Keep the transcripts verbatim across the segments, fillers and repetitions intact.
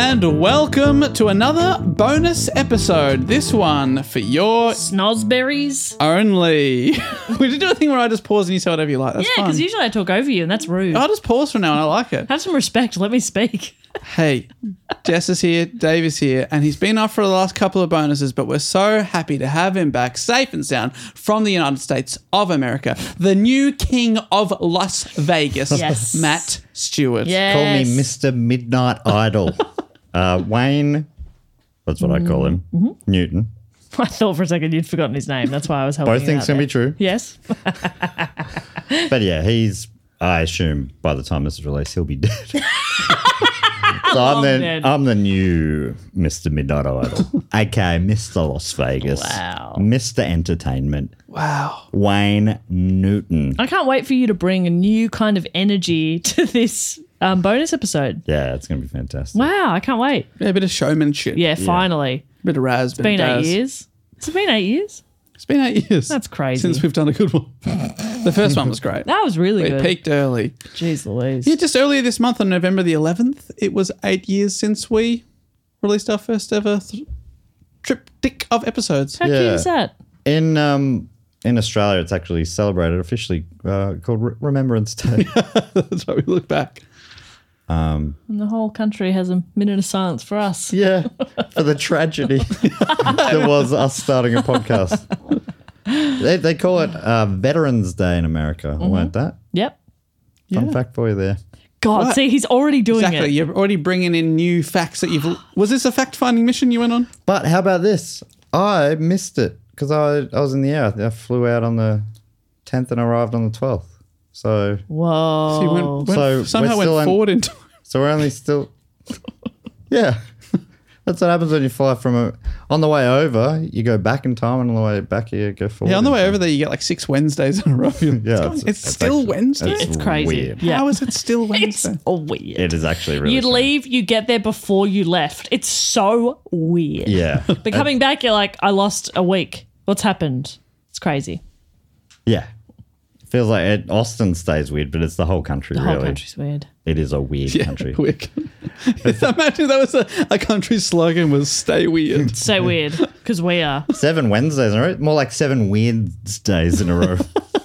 and welcome to another bonus episode. This one for your Snosberries. only. We should do a thing where I just pause and you say whatever you like. That's Yeah, fun. because usually I talk over you and that's rude. I'll just pause for now and I like it. Have some respect. Let me speak. Hey, Jess is here, Dave is here, and he's been off for the last couple of bonuses, but we're so happy to have him back safe and sound from the United States of America, the new king of Las Vegas, Yes. Matt Stewart. Yes. Call me Mister Midnight Idol. uh, Wayne, that's what I call him, Mm-hmm. Newton. I thought for a second you'd forgotten his name. That's why I was helping Both you things out can there. be true. Yes. But yeah, he's, I assume by the time this is released, he'll be dead. So I'm the, dead. I'm the new Mister Midnight Idol, aka Mister Las Vegas. Wow. Mister Entertainment, Wow. Wayne Newton. I can't wait for you to bring a new kind of energy to this um, bonus episode. Yeah, it's going to be fantastic. Wow, I can't wait. Yeah, a bit of showmanship. Yeah, finally. Bit of Raz, bit It's been of eight Daz. years. Has it been eight years? It's been eight years. That's crazy. Since we've done a good one. The first one was great. That was really We good. peaked early. Jeez Louise. Yeah, just earlier this month on November the eleventh, it was eight years since we released our first ever th- triptych of episodes. How cute Yeah. is that? In um in Australia, it's actually celebrated officially uh, called Re- Remembrance Day. That's why we look back. And the whole country has a minute of silence for us. Yeah, for the tragedy that was us starting a podcast. They, they call it uh, Veterans Day in America. Mm-hmm. Weren't that? Yep. Fun fact for you there. God, Right. see, he's already doing Exactly. it. You're already bringing in new facts that you've. Was this a fact finding mission you went on? But how about this? I missed it because I, I was in the air. I flew out on the tenth and arrived on the twelfth. So Whoa. So you went, went, So somehow we're went still in- forward in time. so we're only still. Yeah. That's what happens when you fly from a. On the way over, you go back in time, and on the way back, you go forward. Yeah, on the in way time. over there, you get like six Wednesdays in a row. You're like, Yeah, "It's, it's- it's still actually- Wednesday? it's It's crazy. weird. Yeah. How is it still It's Wednesday? so weird. It is actually really. You strange. leave, you get there before you left. It's so weird. Yeah. But coming back, you're like, I lost a week. What's happened? It's crazy. Yeah. Feels like it, Austin stays weird, but it's the whole country, The really. whole country's weird. It is a weird Yeah, country. weird. Imagine that was a, a country's slogan was "Stay weird." So weird because we are. Seven Wednesdays in a row. More like seven weird days in a row.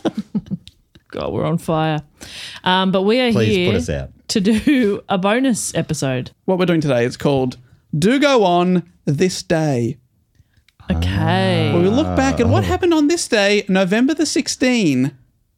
God, we're on fire. Um, but we are Please here put us out. to do a bonus episode. What we're doing today is called "Do Go On This Day." Okay. Where we look back at what happened on this day, November the sixteenth.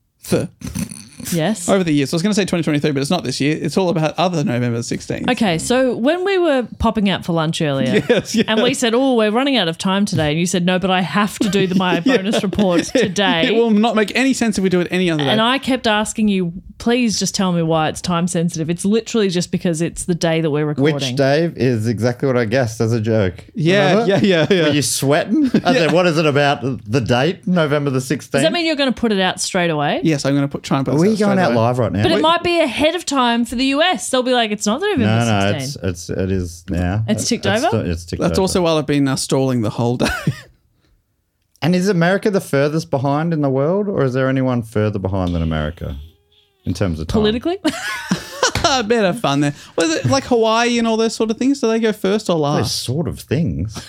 Yes. Over the years. So I was going to say twenty twenty-three, but it's not this year. It's all about other November the sixteenth. Okay, so when we were popping out for lunch earlier, Yes, yes. and we said, "Oh, we're running out of time today," and you said, "No, but I have to do the, my bonus report today." It will not make any sense if we do it any other day. And I kept asking you, please just tell me why it's time sensitive. It's literally just because it's the day that we're recording. Which, Dave, is exactly what I guessed as a joke. yeah, Remember? yeah, yeah, yeah. Were you sweating? I said, what is it about the date, November the sixteenth? Does that mean you're going to put it out straight away? Yes, I'm going to put try and put Are this we out going straight out away. live right now? But it might be ahead of time for the U S. They'll be like, it's not the November No, no, sixteenth. it's, it's, it is now. It's ticked It's- over? It's ticked That's over. also while I've been uh, stalling the whole day. And is America the furthest behind in the world, or is there anyone further behind than America in terms of time? Politically? A bit of fun there. Was it like Hawaii and all those sort of things? Do they go first or Those last? sort of things.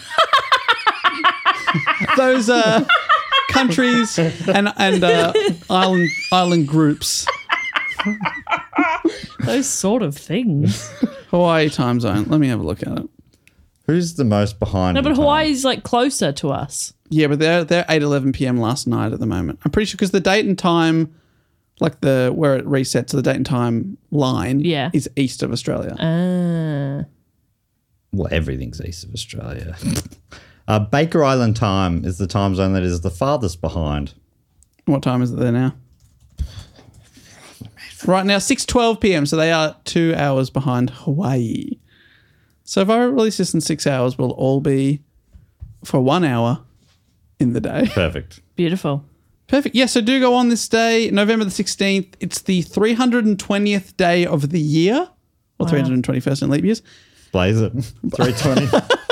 Those uh, countries and and uh, island island groups. Those sort of things. Hawaii time zone. Let me have a look at it. Who's the most behind? No, in but time? Hawaii's like closer to us. Yeah, but they're they're eight eleven p.m. last night at the moment. I'm pretty sure because the date and time, like the where it resets to the date and time line, Yeah. is east of Australia. Ah. Well, everything's east of Australia. uh, Baker Island time is the time zone that is the farthest behind. What time is it there now? Right now, six twelve p.m. So they are two hours behind Hawaii. So if I release this in six hours, we'll all be for one hour in the day. Perfect. Beautiful. Perfect. Yeah, so do go on this day, November the sixteenth. It's the three hundred twentieth day of the year, or three hundred twenty-first in leap years. Blaze it. three twenty.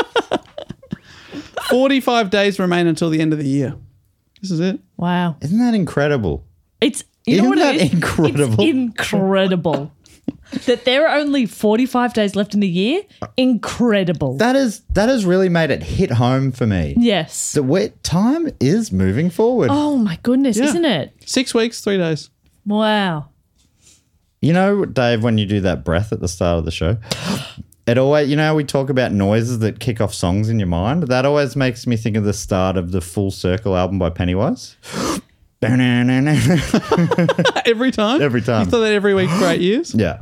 forty-five days remain until the end of the year. This is it. Wow. Isn't that incredible? It's you Isn't know what that it is? incredible? It's incredible. that there are only forty-five days left in the year, incredible. That is that has really made it hit home for me. yes. The wet time is moving forward. Oh my goodness, Yeah. isn't it? Six weeks, three days. Wow. You know, Dave, when you do that breath at the start of the show, it always, you know, how we talk about noises that kick off songs in your mind. That always makes me think of the start of the Full Circle album by Pennywise. Every time? Every time. You thought that every week for eight years? Yeah.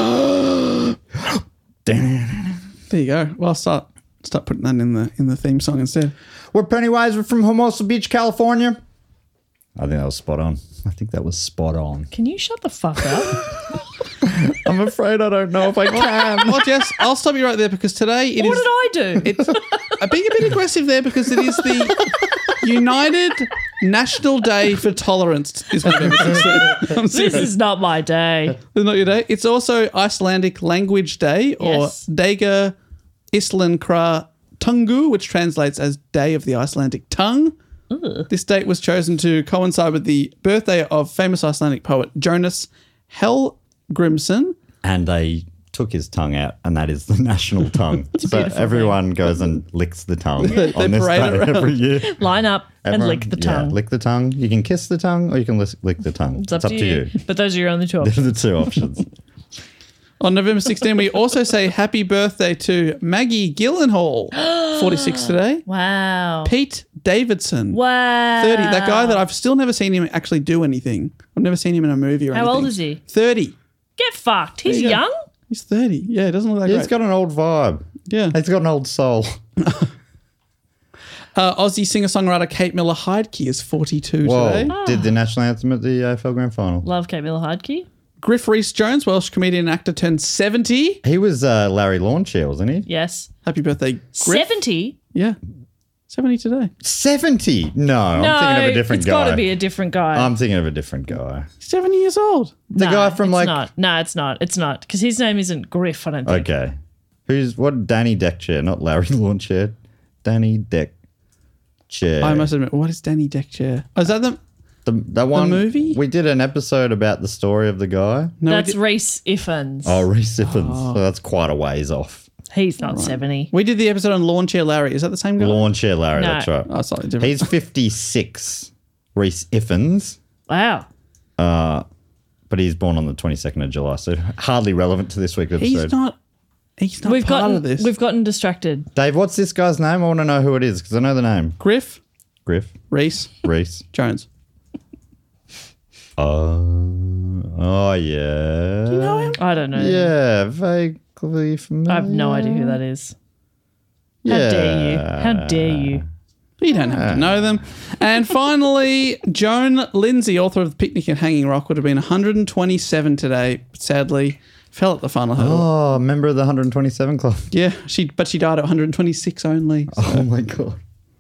There you go. Well, I'll start, start putting that in the in the theme song instead. We're Pennywise. We're from Hermosa Beach, California. I think that was spot on. I think that was spot on. Can you shut the fuck up? I'm afraid I don't know if I can. Well, Jess, I'll stop you right there because today it what is. did I do? It's a being a bit aggressive there because it is the United National Day for Tolerance. Is November sixteenth. I'm This serious. is not my day. It's not your day. It's also Icelandic Language Day, or Yes. Daga Islankra Tungu, which translates as Day of the Icelandic Tongue. This date was chosen to coincide with the birthday of famous Icelandic poet Jonas Hallgrímsson. And they took his tongue out, and that is the national tongue. so beautiful everyone goes and licks the tongue They on this parade day it around. every year. Line up and Everyone- lick the yeah, tongue. lick the tongue. You can kiss the tongue, or you can lick, lick the tongue. It's up, to, you. But those are your only two Those options. are the two options. On November sixteenth, we also say happy birthday to Maggie Gyllenhaal, forty-six today. Wow. Pete Davidson, Wow. thirty. That guy that I've still never seen him actually do anything. I've never seen him in a movie or How anything. old is he? thirty. Get fucked. He's There you go. young. He's thirty. Yeah, it doesn't look that He's great. got an old vibe. yeah. He's got an old soul. Uh, Aussie singer-songwriter Kate Miller Heidke is forty-two Whoa. today. Did the national anthem at the A F L Grand Final. Love Kate Miller Heidke. Griff Rhys-Jones, Welsh comedian and actor, turned seventy. He was uh, Larry Lawnchair, wasn't he? Yes. Happy birthday, Griff. seventy? Yeah. seventy today. seventy? No, I'm No, thinking of a different it's guy. got to be a different guy. I'm thinking of a different guy. seventy years old. The Nah, guy from it's like. Not. No, it's not. It's not. Because his name isn't Griff, I don't think. Okay. Who's what? Danny Deckchair, not Larry Lawnchair. Danny Deckchair. I must admit, what is Danny Deckchair? Oh, is that the... The, that one movie? We did an episode about the story of the guy. No, we That's did, Reese Iffens. Oh, Reese Iffens. So that's quite a ways off. He's not seventy. we did the episode on Lawn Chair Larry. Is that the same guy? Lawnchair Larry, No. that's right. Oh, slightly different. He's fifty-six, Reese Iffens, Wow. but he's born on the twenty-second of July, so hardly relevant to this week's episode. He's not... He's not We've part gotten, of this. we've gotten distracted. Dave, what's this guy's name? I want to know who it is because I know the name. Griff Griff, Reese Reese. Jones. Oh, oh yeah. You know him? I don't know. Yeah, vaguely familiar. I have no idea who that is. How dare you? How dare you? You don't have to know them. And finally, Joan Lindsay, author of The Picnic at Hanging Rock, would have been one hundred twenty-seven today. But sadly, fell at the final hurdle. Oh, member of the one hundred twenty-seven Club. Yeah, she but she died at one hundred twenty-six only. So. Oh my god,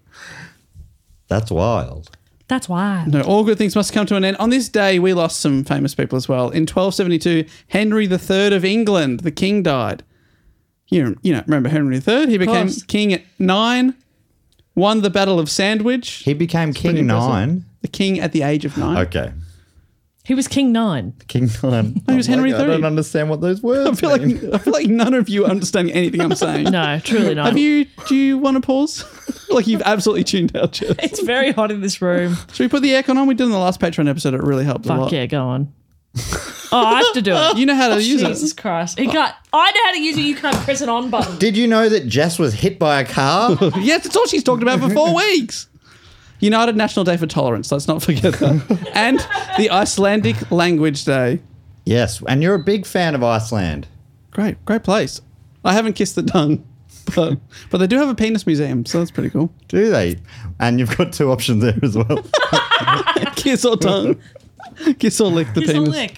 that's wild. That's why. No, all good things must come to an end. On this day, we lost some famous people as well. In twelve seventy-two, Henry the Third of England, the king, died. You know, you know remember Henry the Third? He became course. king at nine, won the Battle of Sandwich. He became pretty King impressive. Nine. The king at the age of nine. Okay, He was King Nine. King Nine. he was Oh my Henry God, the I Third. don't understand what those words I feel mean. like I feel like none of you are understanding anything I'm saying. No, truly not. Have you? Do you want to pause? Like you've absolutely tuned out, Jess. It's very hot in this room. Should we put the aircon on? We did in the last Patreon episode. It really helped a Fuck lot. yeah, go on. Oh, I have to do it. You know how to use Jesus it. Christ. He can't, I know how to use it. You can't press an on button. Did you know that Jess was hit by a car? Yes, that's all she's talked about for four weeks. United National Day for Tolerance. Let's not forget that. And the Icelandic Language Day. Yes, and you're a big fan of Iceland. Great, great place. I haven't kissed the tongue, but but they do have a penis museum, so that's pretty cool. Do they? And you've got two options there as well. Kiss or tongue. Kiss or lick the Here's a penis. lick.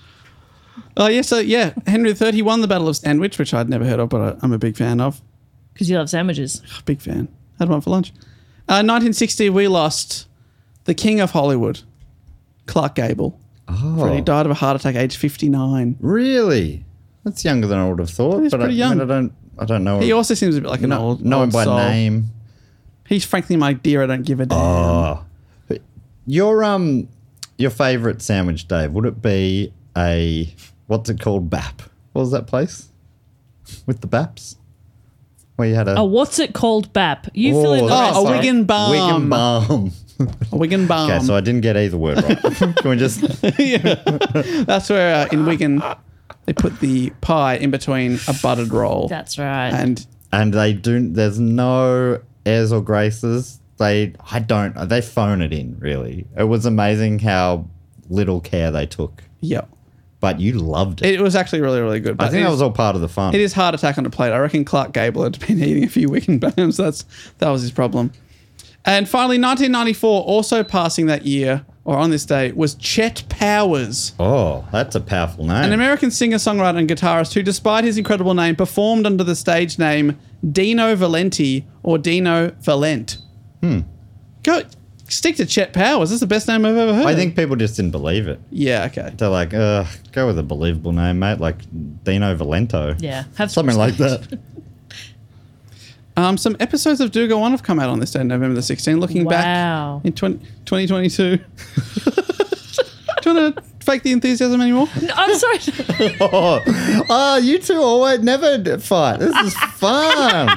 Oh, yeah, so yeah, Henry the Third, he won the Battle of Sandwich, which I'd never heard of, but I, I'm a big fan of. Because you love sandwiches. Big fan. Had one for lunch. Uh, nineteen sixty, we lost the king of Hollywood, Clark Gable. Oh, He died of a heart attack, age fifty-nine. really? That's younger than I would have thought. He's but pretty I, I, young. mean, I don't. I don't know. He also seems a bit like an no, old know him old by soul. name. He's frankly my dear, I don't give a damn. Oh, your um, your favorite sandwich, Dave? Would it be a what's it called? B A P. What was that place with the B A Ps? Where you had a Oh, what's it called, B A P? You fill in the Oh, rest. a mate. Wigan balm. Wigan balm. A Wigan balm. Okay, so I didn't get either word right. Can we just? That's where uh, in Wigan they put the pie in between a buttered roll. That's right. And And they do. There's no airs or graces. They. I don't. They phone it in. Really, it was amazing how little care they took. yeah, But you loved it. it was actually really, really good. But I think it that is- was all part of the fun. It is hard attack on a plate. I reckon Clark Gable had been eating a few Wigan bams. That's that was his problem. And finally, nineteen ninety-four, also passing that year or on this day, was Chet Powers, Oh, that's a powerful name. an American singer, songwriter, and guitarist who, despite his incredible name, performed under the stage name Dino Valenti or Dino Valent. Hmm. Go stick to Chet Powers. That's the best name I've ever heard. I think people just didn't believe it. Yeah. Okay. They're like, uh, go with a believable name, mate, like Dino Valento. yeah, have some Something like that. Um, some episodes of Do Go On have come out on this day, November the sixteenth. Looking Wow. back in twenty, twenty twenty-two. Do you want to fake the enthusiasm anymore? No, I'm sorry. oh, oh, you two always never d- fight. This is fun.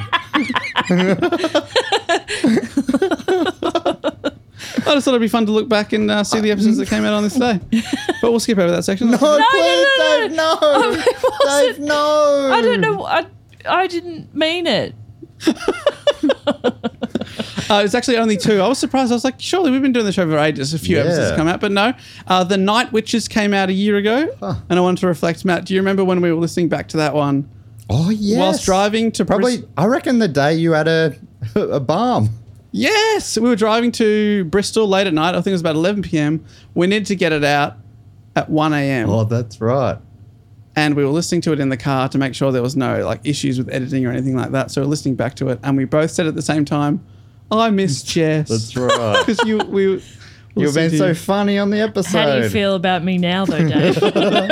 I just thought it'd be fun to look back and uh, see the episodes that came out on this day. But we'll skip over that section. No, please, no, Dave, no. Oh, it wasn't- Dave, no. I don't know. I, I didn't mean it. Uh, it's actually only two. I was surprised. I was like, surely we've been doing the show for ages. A few Yeah. episodes have come out, but no. Uh, the Night Witches came out a year ago. And I wanted to reflect, Matt, do you remember when we were listening back to that one Oh, yes. whilst driving to Probably, Bris- I reckon the day you had a, a balm. Yes, we were driving to Bristol late at night. I think it was about eleven p.m. We needed to get it out at one a.m. Oh, that's right. and we were listening to it in the car to make sure there was no like issues with editing or anything like that. So we're listening back to it, and we both said at the same time, "I miss Jess." That's right. Because you we. You've been listened to so you. funny on the episode. How do you feel about me now, though, Dave?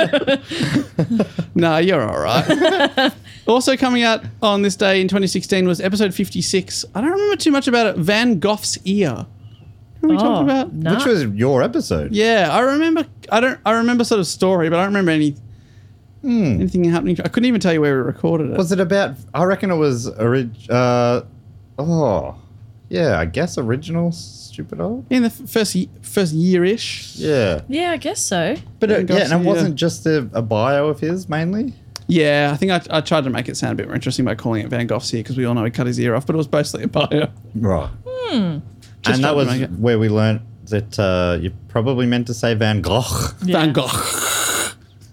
No, you're all right. Also coming out on this day in twenty sixteen was episode fifty-six. I don't remember too much about it. Van Gogh's Ear. What are we Oh, talking about? no. Which was your episode. Yeah, I remember. I don't. I remember sort of story, but I don't remember any Hmm. anything happening. I couldn't even tell you where we recorded it. Was it about, I reckon it was, orig- uh, oh, yeah, I guess original Stupid Old? in the f- first ye- first year-ish. Yeah. Yeah, I guess so. But Van it, Gogh's yeah, and it Ear. wasn't just a, a bio of his mainly? Yeah, I think I, I tried to make it sound a bit more interesting by calling it Van Gogh's Ear because we all know he cut his ear off, but it was basically a bio. Right. Just And tried that to was make it- where we learnt that uh, you probably meant to say Van Gogh. Yeah. Van Gogh.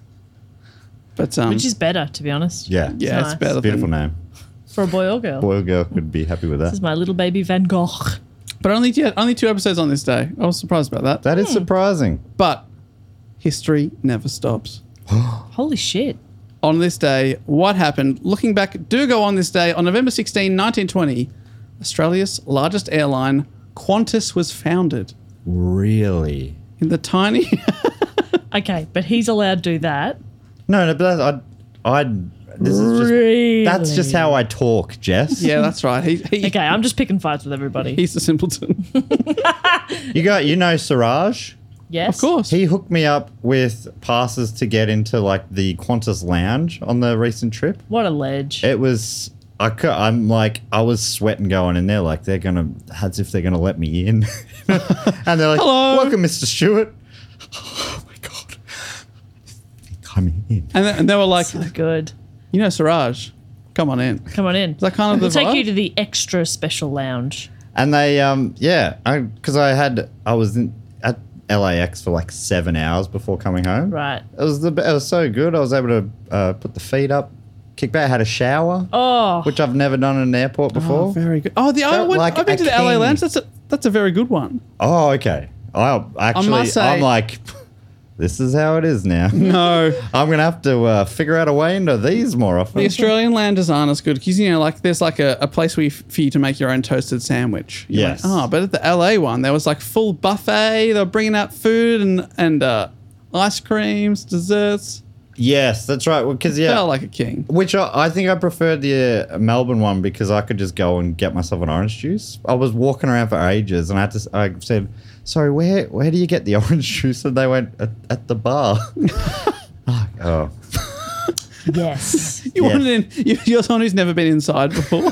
But um, Which is better, to be honest. Yeah. yeah, nice. it's better. Beautiful than, name. For a boy or girl. Boy or girl could be happy with This that. is my little baby Van Gogh. But only yeah, only two episodes on this day. I was surprised about that. That is surprising. But history never stops. Holy shit. On this day, what happened? Looking back, do go on this day. On November sixteenth, nineteen twenty, Australia's largest airline, Qantas, was founded. Really? In the tiny... Okay, but he's allowed to do that. No, no, but that's, I, I, this is just, Really? that's just how I talk, Jess. yeah, that's right. He, he, Okay, I'm just picking fights with everybody. He's the simpleton. You got, you know Siraj? Yes. Of course. He hooked me up with passes to get into like the Qantas lounge on the recent trip. What a ledge. It was, I cou- I'm like, I was sweating going in there like they're going to, as if they're going to let me in. And they're like, Hello. welcome, Mister Stewart. Oh my God. Coming in. And, then, and they were like, So good. you know, Siraj, come on in. Come on in. Is that kind of We'll the take vibe? you to the extra special lounge. And they, um, yeah, because I, I had, I was in, at L A X for like seven hours before coming home. Right. It was the, it was so good. I was able to uh, put the feet up, kick back, had a shower, Oh, which I've never done in an airport before. Oh, very good. Oh, the I Felt went, like I've been a to the L A king. Lounge. That's a that's a very good one. Oh, okay. I actually, must say- I'm like, this is how it is now. No, I'm gonna have to uh, figure out a way into these more often. the Australian lounges aren't as good because you know, like there's like a, a place where you, for you to make your own toasted sandwich. You're Yes. Like, oh, but at the L A one, there was like full buffet. They were bringing out food and and uh, ice creams, desserts. Yes, that's right. Because yeah, Felt like a king. which I, I think I preferred the uh, Melbourne one because I could just go and get myself an orange juice. I was walking around for ages and I had to. I said, "Sorry, where where do you get the orange juice?" And they went at, at the bar. Oh, Oh, Yes. You Yes. wanted in. You, you're someone who's never been inside before.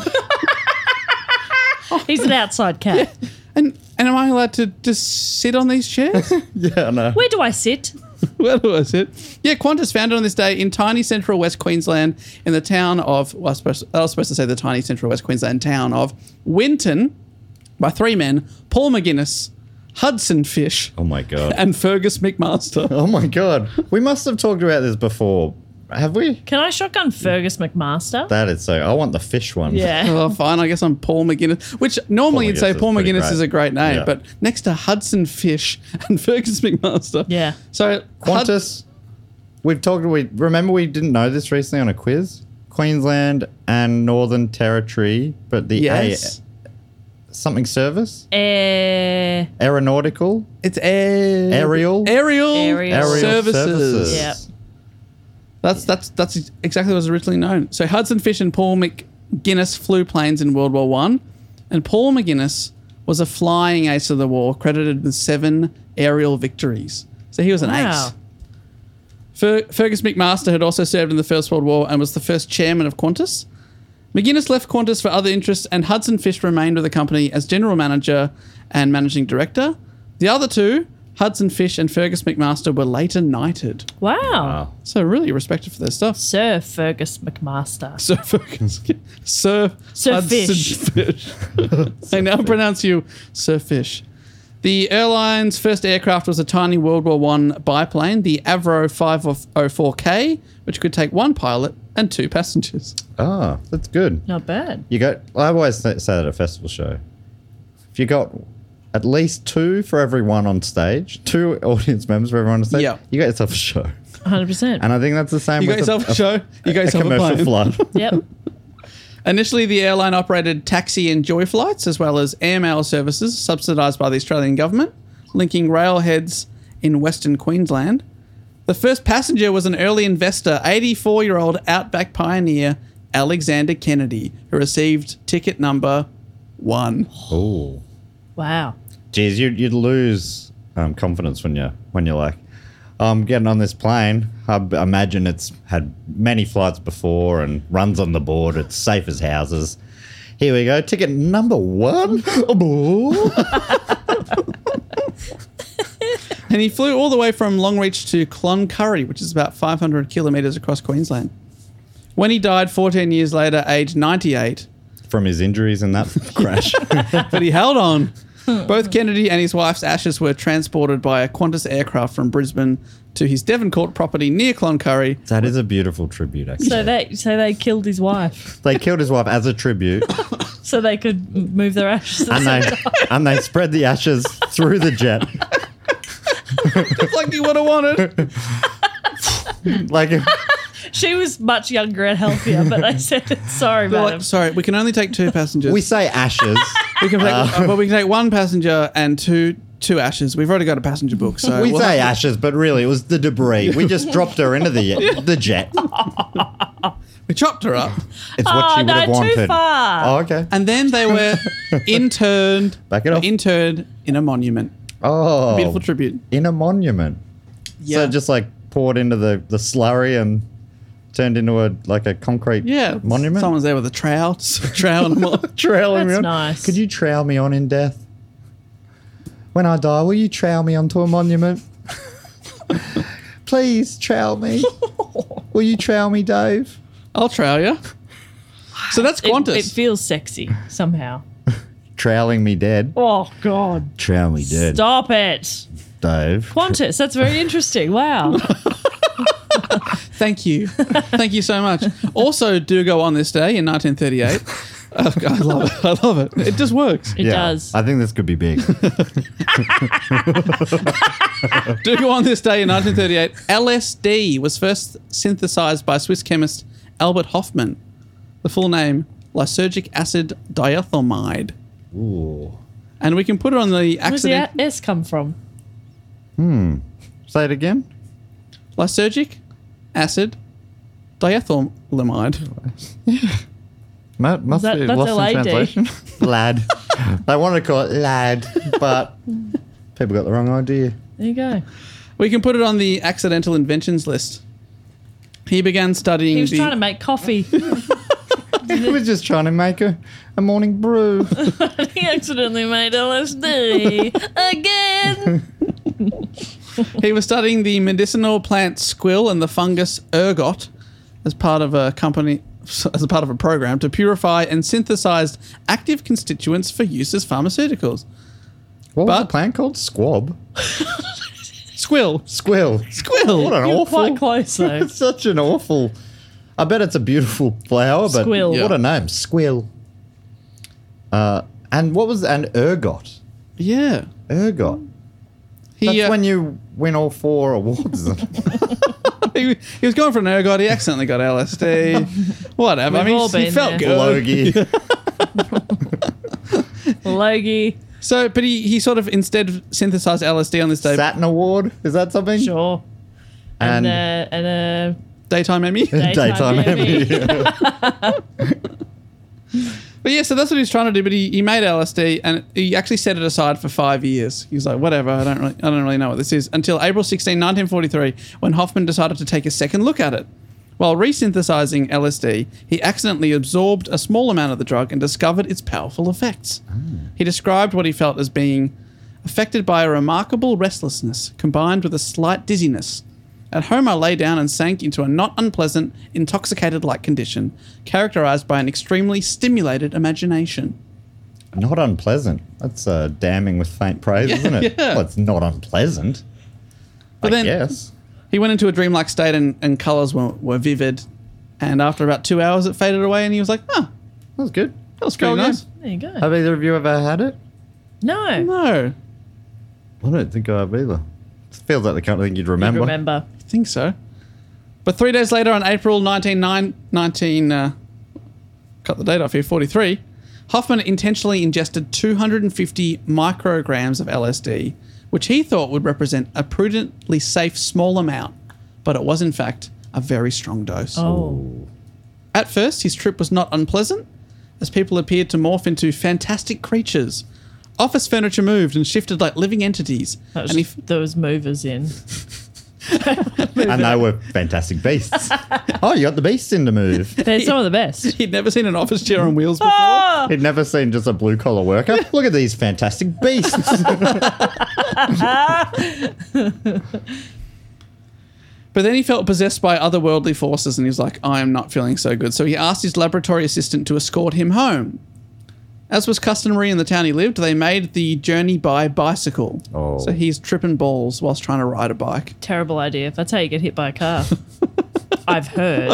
He's an outside cat. and and am I allowed to just sit on these chairs? yeah, no. Where do I sit? Where do I sit? Yeah, Qantas founded on this day in tiny central West Queensland in the town of, well, I was supposed, I was supposed to say the tiny central West Queensland town of Winton by three men, Paul McGuinness, Hudson Fish, Oh my god. and Fergus McMaster. Oh my god. We must have talked about this before. Have we? Can I shotgun Fergus McMaster? That is so. I want the fish one. Yeah. Oh, fine. I guess I'm Paul McGuinness, which normally Paul you'd say McGuinness Paul is pretty McGuinness great. is a great name, Yeah. but next to Hudson Fish and Fergus McMaster. Yeah. So Hud- Qantas. We've talked. We remember we didn't know this recently on a quiz. Queensland and Northern Territory, but the yes, A something service, Air. aeronautical, it's air- Aerial? aerial, Aerial. aerial services. services. Yep. That's that's that's exactly what was originally known. So Hudson Fish and Paul McGuinness flew planes in World War One, and Paul McGuinness was a flying ace of the war, credited with seven aerial victories. So he was an Wow. ace. Fer- Fergus McMaster had also served in the First World War and was the first chairman of Qantas. McGuinness left Qantas for other interests, and Hudson Fish remained with the company as general manager and managing director. The other two, Hudson Fish and Fergus McMaster, were later knighted. Wow. Wow. So really respected for their stuff. Sir Fergus McMaster. Sir Fergus, Sir, Sir Hudson Fish. Fish. I now pronounce you Sir Fish. The airline's first aircraft was a tiny World War One biplane, the Avro five oh four K, which could take one pilot and two passengers. Ah, that's good. Not bad. You got. I always say say that at a festival show. If you got at least two for everyone on stage, two audience members for everyone on stage, Yeah. you got yourself a show. one hundred percent. And I think that's the same. You got with yourself a show, you got a yourself a commercial plane. flood. Yep. Initially, the airline operated taxi and joy flights as well as airmail services subsidised by the Australian government, linking railheads in Western Queensland. The first passenger was an early investor, eighty-four-year-old outback pioneer Alexander Kennedy, who received ticket number one. Oh, Wow. geez, you'd, you'd lose um, confidence when you when you're like, I'm getting on this plane. I b- imagine it's had many flights before and runs on the board. It's safe as houses. Here we go. Ticket number one. And he flew all the way from Longreach to Cloncurry, which is about five hundred kilometres across Queensland. When he died fourteen years later, aged ninety-eight, From his injuries in that crash. but he held on. Both Kennedy and his wife's ashes were transported by a Qantas aircraft from Brisbane to his Devoncourt property near Cloncurry. That is a beautiful tribute, actually. So they so they killed his wife They killed his wife as a tribute, so they could m- move their ashes. and they and they spread the ashes through the jet. Just like he would have wanted. Like, She was much younger and healthier, but they said, sorry, They're madam. like, sorry, we can only take two passengers. we say ashes. We can take, uh, but we can take one passenger and two two ashes. We've already got a passenger book, so We we'll say have ashes, but really it was the debris. We just dropped her into the the jet. to- we chopped her up, It's what Oh, she would no, have too wanted. far. Oh, okay. and then they were interned. Back it off. Interred in a monument. Oh, Beautiful tribute. in a monument. Yeah, So just like poured into the, the slurry and turned into a like a concrete yeah. monument. Someone's there with a trowel, just a trowel. And a mo- trailing me That's on. nice. Could you trail me on in death? When I die, will you trail me onto a monument? Please trail me. Will you trail me, Dave? I'll trowel you. So that's It, Qantas. it feels sexy somehow. Trailing me dead. Oh, God. Trail me dead, Stop it. Dave. Qantas, that's very interesting. Wow. Thank you. Thank you so much. Also, do go on this day in nineteen thirty-eight. Uh, I love it. I love it. It just works. It does. I think this could be big. Do go on this day in nineteen thirty-eight. L S D was first synthesized by Swiss chemist Albert Hoffman. The full name, lysergic acid diethylmide. Ooh. And we can put it on the Where's the accident. a- S come from? Say it again. Lysergic acid diethylamide. Matt, must that- be that's lost L A D. in translation. Lad. They wanted to call it lad, but people got the wrong idea. There you go. We can put it on the accidental inventions list. He began studying He was the... trying to make coffee. He was just trying to make a, a morning brew. He accidentally made L S D again. He was studying the medicinal plant squill and the fungus ergot as part of a company, as a part of a program to purify and synthesize active constituents for use as pharmaceuticals. What was But- the plant called? Squab? Squill. Squill. Squill. What an You're awful... quite close though. It's such an awful... I bet it's a beautiful flower, but Squill. what Yeah. a name. Squill. Uh, and what was... And ergot. Yeah. Ergot. He, That's uh, when you win all four awards. he, he was going for an ergot. He accidentally got L S D. Whatever. I We've mean, all he been felt there. good. Logie. Logie. So, but he, he sort of instead synthesized L S D on this day. Saturn Award. Is that something? Sure. And And, uh, and uh, Daytime Emmy. Daytime Emmy. But yeah, so that's what he was trying to do. But he, he made L S D and he actually set it aside for five years. He was like, whatever, I don't really, I don't really know what this is. Until April sixteenth, nineteen forty-three, when Hoffman decided to take a second look at it. While resynthesizing L S D, he accidentally absorbed a small amount of the drug and discovered its powerful effects. He described what he felt as being affected by a remarkable restlessness combined with a slight dizziness. At home, I lay down and sank into a not unpleasant, intoxicated-like condition, characterized by an extremely stimulated imagination. not unpleasant. That's uh, damning with faint praise, Yeah, isn't it? yeah. Well, it's not unpleasant. But I then- guess. He went into a dreamlike state and, and colours were, were vivid. And after about two hours, it faded away and he was like, oh, That was good. that was pretty Go nice. There you go. Have either of you ever had it? No. No, I don't think I have either. It feels like the kind of thing you'd remember. Remember. I think so. But three days later, on April nineteenth, nineteen, uh, cut the date off here, forty-three, Hoffman intentionally ingested two hundred fifty micrograms of L S D, which he thought would represent a prudently safe small amount, but it was in fact a very strong dose. Oh. At first, his trip was not unpleasant, as people appeared to morph into fantastic creatures. Office furniture moved and shifted like living entities. That was And he, just those movers in. And they were fantastic beasts. Oh, you got the beasts in to move. They're some of the best. he'd never seen an office chair on wheels before. Oh! He'd never seen just a blue collar worker. Look at these fantastic beasts. But then he felt possessed by otherworldly forces and he was like, I am not feeling so good. So he asked his laboratory assistant to escort him home. As was customary in the town he lived, they made the journey by bicycle. Oh. So he's tripping balls whilst trying to ride a bike. Terrible idea. That's how you get hit by a car. I've heard.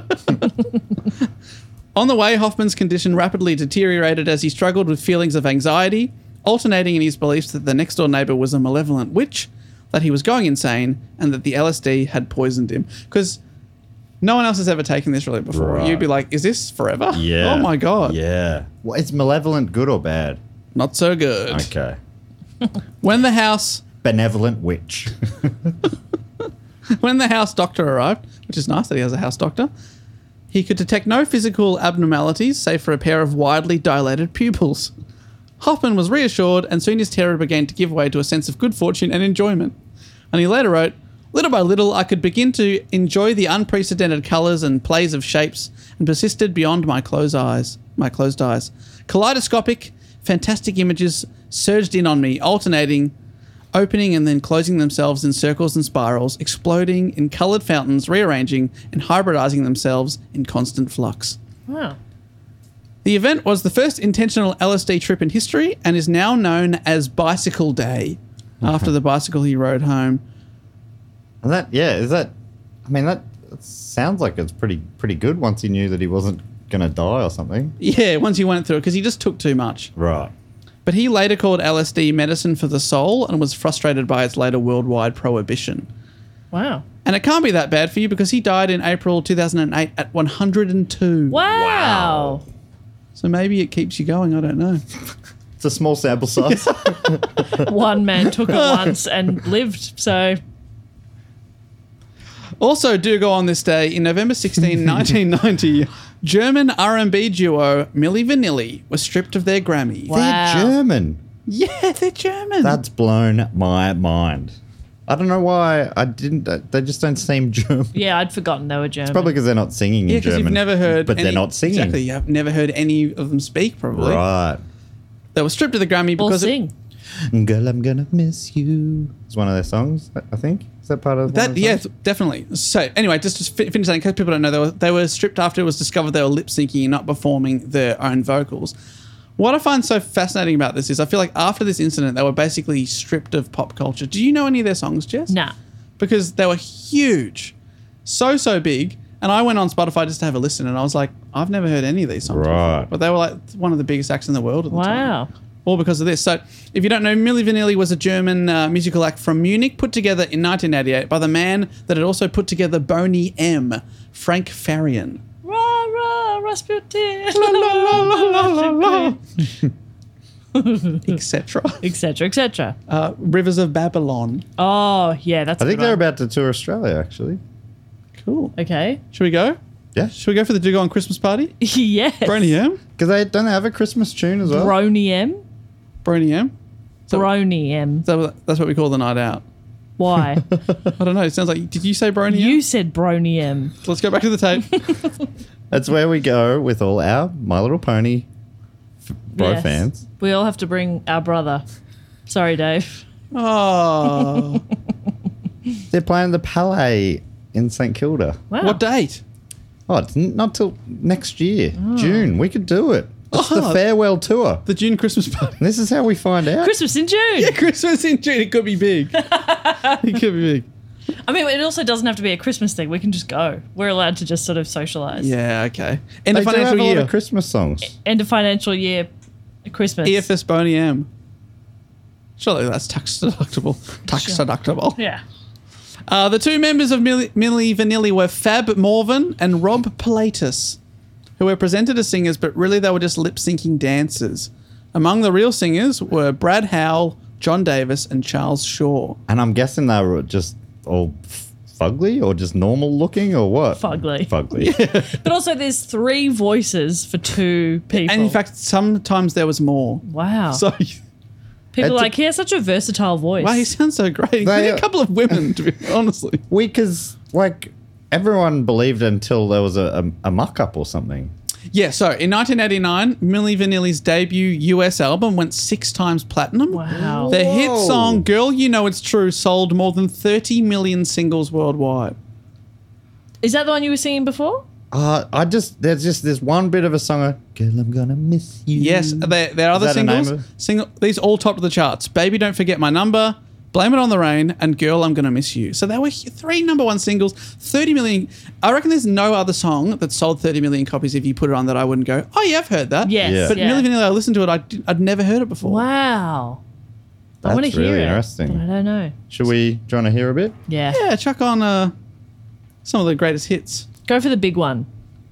On the way, Hoffman's condition rapidly deteriorated as he struggled with feelings of anxiety, alternating in his beliefs that the next door neighbour was a malevolent witch, that he was going insane, and that the L S D had poisoned him. Because no one else has ever taken this really before. Right. You'd be like, is this forever? Yeah. Oh my God. Yeah. Well, is malevolent good or bad? Not so good. Okay. When the house Benevolent witch. when the house doctor arrived, which is nice that he has a house doctor, he could detect no physical abnormalities save for a pair of widely dilated pupils. Hoffman was reassured, and soon his terror began to give way to a sense of good fortune and enjoyment. And he later wrote, little by little, I could begin to enjoy the unprecedented colours and plays of shapes, and persisted beyond my closed eyes. My closed eyes. Kaleidoscopic, fantastic images surged in on me, alternating, opening and then closing themselves in circles and spirals, exploding in coloured fountains, rearranging and hybridising themselves in constant flux. Wow. The event was the first intentional L S D trip in history and is now known as Bicycle Day, after the bicycle he rode home. And that, yeah, is that, I mean, that, that sounds like it's pretty pretty good once he knew that he wasn't going to die or something. Yeah, once he went through it, because he just took too much. Right. But he later called L S D medicine for the soul and was frustrated by its later worldwide prohibition. Wow. And it can't be that bad for you because he died in April two thousand eight at one hundred two. Wow. So maybe it keeps you going, I don't know. It's a small sample size. One man took it once and lived, so Also do go on this day, in November sixteenth, nineteen ninety, German R and B duo Milli Vanilli was stripped of their Grammy. Wow. They're German. Yeah, they're German. That's blown my mind. I don't know why I didn't. They just don't seem German. Yeah, I'd forgotten they were German. Probably because they're not singing Yeah, in because German. you've never heard. but any, they're not singing. Exactly. You've never heard any of them speak, probably. Right. They were stripped of the Grammy Or because of- sing. Girl, I'm gonna miss you. It's one of their songs, I think. Is that part of one that. of the Yeah, songs? definitely. So anyway, just to fi- finish that, in case people don't know, they were, they were stripped after it was discovered they were lip syncing and not performing their own vocals. What I find so fascinating about this is I feel like after this incident, they were basically stripped of pop culture. Do you know any of their songs, Jess? Nah. Because they were huge, so so big. And I went on Spotify just to have a listen, and I was like, I've never heard any of these songs. Right. Before. But they were like one of the biggest acts in the world at the time. Wow. All because of this. So, if you don't know, Milli Vanilli was a German uh, musical act from Munich put together in nineteen eighty-eight by the man that had also put together Boney M, Frank Farian. Rah, rah, Rasputin. La, la, la, la, la, la, et cetera. et cetera, et cetera. Uh, Rivers of Babylon. Oh, yeah, that's I a think good they're one. about to tour Australia, actually. Cool. Okay. Should we go? Yeah. Should we go for the Do Go On Christmas party? Yes. Boney M? Because they don't they have a Christmas tune as well. Brony M. Boney M? So- Brony M. Is that what- That's what we call the night out. Why? I don't know. It sounds like. Did you say Brony You M? said Brony M. Let's go back to the tape. That's where we go with all our My Little Pony f- bro Yes. fans. We all have to bring our brother. Sorry, Dave. Oh. They're playing the Palais in St Kilda. Wow. What date? Oh, it's n- not till next year, June. We could do it. It's the Oh. farewell tour. The June Christmas party. This is how we find out. Christmas in June. Yeah, Christmas in June. It could be big. It could be big. I mean, it also doesn't have to be a Christmas thing. We can just go. We're allowed to just sort of socialise. Yeah, okay. End They of do have financial a lot year. of Christmas songs. End of financial year, Christmas. E F S Boney M. Surely that's tax deductible. Tax Sure. deductible. Yeah. Uh, the two members of Milli, Milli Vanilli were Fab Morvan and Rob Pilatus, who were presented as singers, but really they were just lip-syncing dancers. Among the real singers were Brad Howell, John Davis, and Charles Shaw. And I'm guessing they were just all f- fugly or just normal looking or what? Fugly. Fugly. But also, there's three voices for two people. And in fact, sometimes there was more. wow. So, People are It's a- like, he has such a versatile voice. wow, he sounds so great. He They- a couple of women, to be honestly. We, because, like, everyone believed until there was a, a, a muck up or something. Yeah, so in nineteen eighty-nine, Milli Vanilli's debut U S album went six times platinum. Wow. The hit Whoa. song "Girl, You Know It's True" sold more than thirty million singles worldwide. Is that the one you were singing before? Uh, I just, there's just this one bit of a song of, Girl, I'm gonna miss you. Yes, there, there are other that a name singles. of- Single, these all topped the charts. "Baby, Don't Forget My Number," "Blame It on the Rain," and "Girl, I'm Gonna Miss You." So there were three number one singles, thirty million. I reckon there's no other song that sold thirty million copies if you put it on that I wouldn't go, oh yeah, I've heard that. Yes. Yeah. But yeah. Milli Vanilli, I listened to it, I did, I'd never heard it before. Wow. I That's want to hear really it. interesting. But I don't know. Should we, do you want to hear a bit? Yeah. Yeah, chuck on uh, some of the greatest hits. Go for the big one.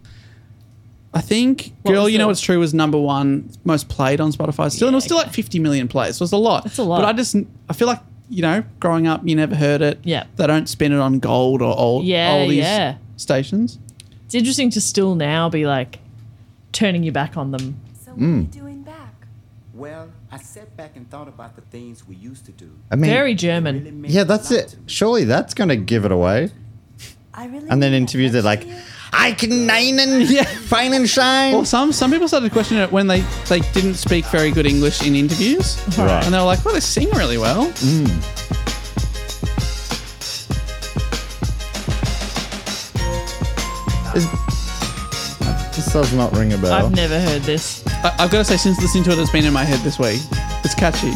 I think What "Girl, was You Know the- It's True" was number one most played on Spotify still, and it was still okay. like fifty million plays. So it was a lot. That's a lot. But I just, I feel like, you know, growing up, you never heard it. Yeah. They don't spin it on gold or old, Yeah, oldies yeah. stations. It's interesting to still now be like turning you back on them. So what are you doing back? Well, I sat back and thought about the things we used to do. I mean, Very It German. really meant yeah, a that's lot it. to me. Surely that's going to give it away. I really And then mean that. interviews, they're That's like, you. I can nine and yeah, fine and shine. Well, some some people started questioning it when they, they didn't speak very good English in interviews. Right. And they were like, well, they sing really well. Is- this does not ring a bell. I've never heard this. I, I've got to say, since listening to it, it's been in my head this week. It's catchy.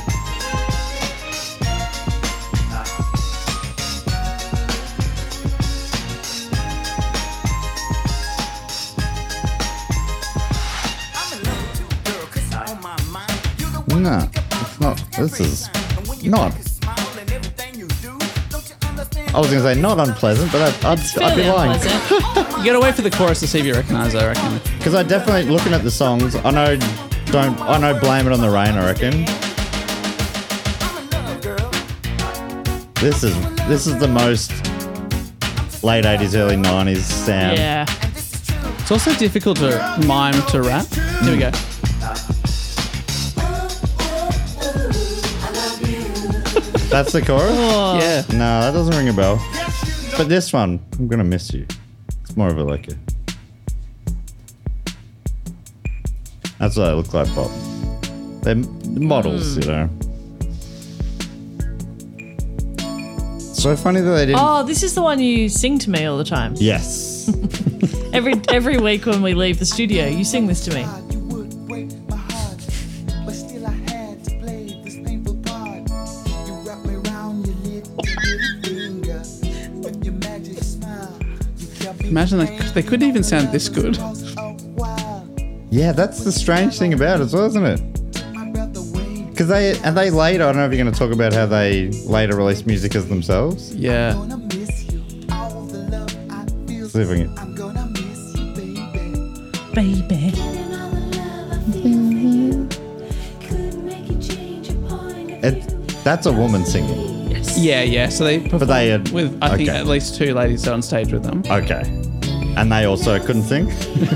I'm in love with you, girl, 'cause you're on my mind. You're the one No, I think about it's not. This is And when you not. make a smile and everything you do, don't you understand? I was going to say not unpleasant, but I'd, I'd, I'd Fairly be lying. unpleasant. You got to wait for the chorus to see if you recognise it, I reckon. Because I definitely, looking at the songs, I know, don't, I know, Blame It on the Rain, I reckon. I'm in love, girl. This is, this is the most late eighties, early nineties sound. Yeah. And this is true. It's also difficult to mime to rap. Here we go. That's the chorus? Yeah. No, that doesn't ring a bell. But this one, I'm going to miss you. It's more of a like a... That's what they look like, Bob. They're models, Mm. you know. So funny that they didn't... Oh, this is the one you sing to me all the time. Yes. Every every week when we leave the studio, you sing this to me. You would break my heart, but still I had to play this painful part. You wrap me around your little finger with your magic smile. You kept me Imagine they, they couldn't even sound this good. a while. Yeah, that's the strange thing about it as well, isn't it? My brother Wayne, Because they... And they later... I don't know if you're going to talk about how they later released music as themselves. Yeah. gonna miss you. All the love I feel. See if I can... I'm gonna miss you, baby. Baby. It, that's a woman singing. Yeah, yeah. So they performed they had- with, I think, okay. at least two ladies on stage with them. Okay. And they also couldn't sing?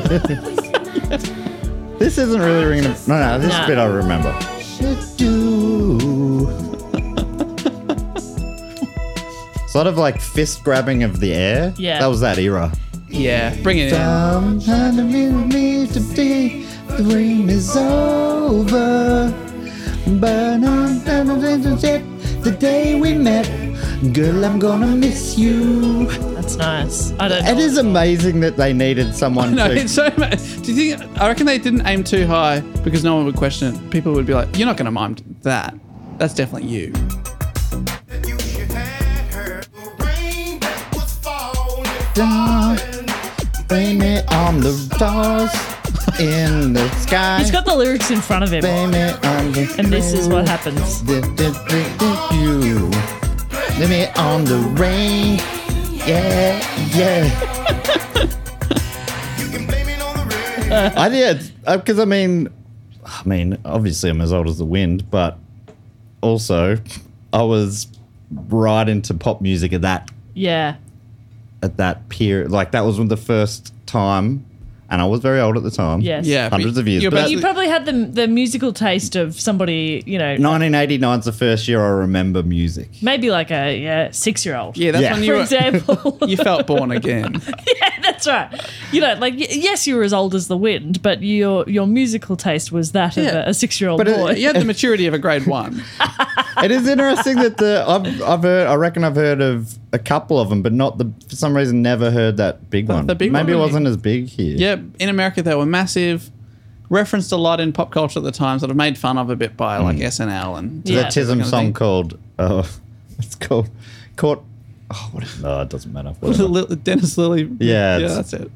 This isn't really ringing a... No, no, this Nah. bit I remember. Sort of like fist grabbing of the air. Yeah. That was that era. Yeah, bring it in. Down under me today, the rain is over. But on the day we met, girl, I'm gonna miss you. That's nice. I don't know. It is amazing that they needed someone No, to. it's so much. Do you think? I reckon they didn't aim too high because no one would question it. People would be like, "You're not going to mime that. That's definitely you." You should have heard the rain that was falling. Down, blame it on the stars in the sky. He's got the lyrics in front of him. Blame it on the And this is what happens. You. Blame it on the rain. Yeah, yeah. You can blame it on the rain. I did because I mean, I mean, obviously I'm as old as the wind, but also I was right into pop music at that Yeah. at that period. Like that was the first time, and I was very old at the time. Yes. Yeah, but hundreds of years. you're But basically- You probably had the the musical taste of somebody, you know, nineteen eighty-nine is the first year I remember music. maybe like a yeah, six year old. Yeah, that's Yeah. when you For were, example. you felt born again. Yeah, that's right. You know, like y- yes, you were as old as the wind, but your your musical taste was that of Yeah. a, a six year old But it- boy. You had the maturity of a grade one. It is interesting that the I've I've heard I reckon I've heard of a couple of them, but not the for some reason never heard that big one. the big Maybe one? it wasn't as big here. Yeah, in America they were massive, referenced a lot in pop culture at the time, sort of made fun of a bit by like S N L and There's Yeah. a Tism kind of song thing. called uh, it's called Caught. Oh, what is, no, it doesn't matter. Whatever. Li- Dennis Lilly. Yeah, yeah, it's- that's it.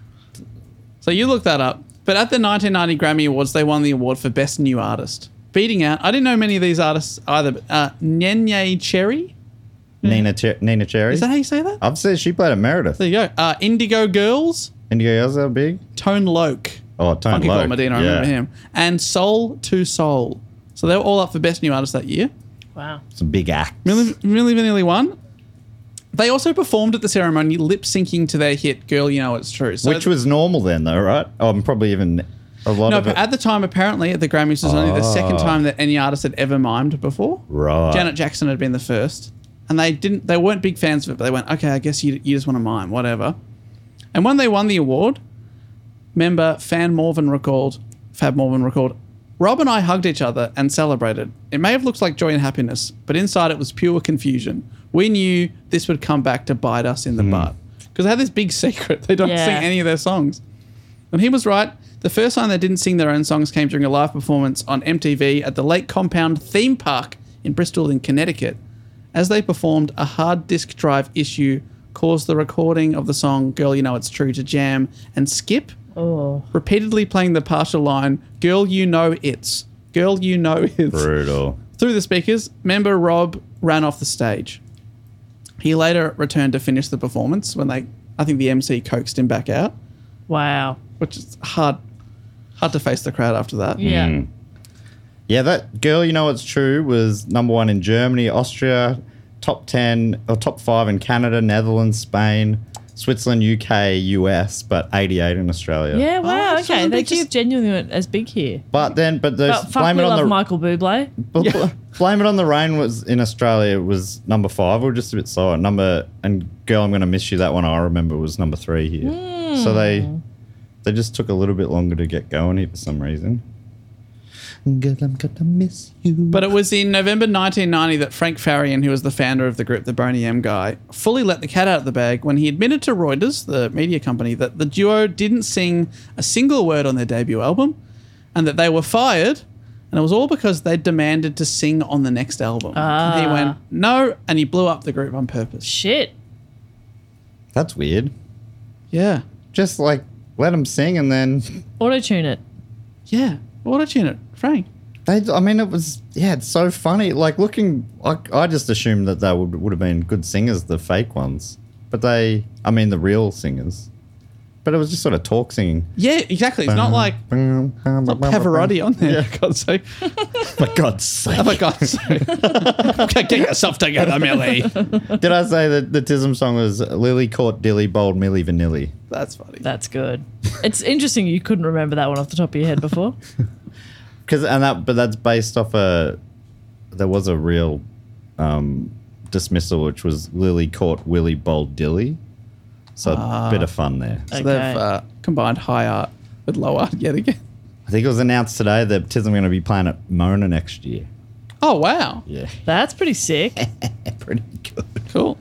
So you look that up. But at the nineteen ninety Grammy Awards, they won the award for Best New Artist, beating out. I didn't know many of these artists either. But, uh, Nene Cherry. Nina Cher- Nina Cherry. Is that how you say that? I've said she played at Meredith. There you go. Uh, Indigo Girls. Indigo Girls that big? Tone Loc. Oh, Tone Funky Loc. Paul Medina, I yeah. remember him. And Soul to Soul. So they were all up for Best New Artist that year. Wow. Some big act. Really, really Vanilli won. They also performed at the ceremony lip syncing to their hit "Girl, You Know It's True." So Which was normal then, though, right? Oh, I'm probably even a lot no, of but it. at the time, apparently at the Grammys, it was only the second Oh. time that any artist had ever mimed before. Right. Janet Jackson had been the first, and they didn't. They weren't big fans of it, but they went, "Okay, I guess you, you just want to mime, whatever." And when they won the award, member Fan Morvan recalled, Fab Morvan recalled, "Rob and I hugged each other and celebrated. It may have looked like joy and happiness, but inside it was pure confusion. We knew this would come back to bite us in the butt." Because they had this big secret. They don't Yeah. sing any of their songs. And he was right. The first time they didn't sing their own songs came during a live performance on M T V at the Lake Compound Theme Park in Bristol in Connecticut. As they performed, a hard disk drive issue caused the recording of the song Girl, You Know It's True to jam and skip, Oh. repeatedly playing the partial line, Girl, You Know It's. Girl, You Know It's. Brutal. Through the speakers, member Rob ran off the stage. He later returned to finish the performance when they, I think the M C coaxed him back out, Wow. which is hard, hard to face the crowd after that. Yeah. Mm. Yeah, that Girl, You Know It's True was number one in Germany, Austria, top ten or top five in Canada, Netherlands, Spain, Switzerland, U K, U S, but eighty-eight in Australia. Yeah, wow, Oh, so okay. the They biggest- just genuinely weren't as big here. But then, but those But fuck, blame we it on love the Michael Bublé. bl- bl- blame it on the rain was in Australia was number five. We were just a bit slower. Number and girl, I'm gonna miss you. That one I remember was number three here. So they they just took a little bit longer to get going here for some reason. Girl, I'm gonna miss you. But it was in November nineteen ninety that Frank Farian, who was the founder of the group, the Boney M guy, fully let the cat out of the bag when he admitted to Reuters, the media company, that the duo didn't sing a single word on their debut album and that they were fired. And it was all because they demanded to sing on the next album. And he went, no, and he blew up the group on purpose. Shit. That's weird. Yeah. Just like let them sing and then Auto-tune it. Yeah. Auto-tune it, Frank. they. I mean, it was yeah. It's so funny. Like looking, like I just assumed that they would would have been good singers, the fake ones. But they, I mean, the real singers. But it was just sort of talk singing. Yeah, exactly. It's not like not Pavarotti on there, for God's sake. For God's sake. Oh, for God's sake. Get yourself together, Millie. Did I say that the Tism song was Lily Court Dilly Bold Millie Vanilli? That's funny. That's good. It's interesting you couldn't remember that one off the top of your head before. Because and that, but that's based off a. There was a real um, dismissal, which was Lily Court Willie Bold Dilly. So a bit of fun there. So Okay. they've uh, combined high art with low art yet again. I think it was announced today that Tism are going to be playing at Mona next year. Oh, wow. Yeah, That's pretty sick. pretty good. Cool.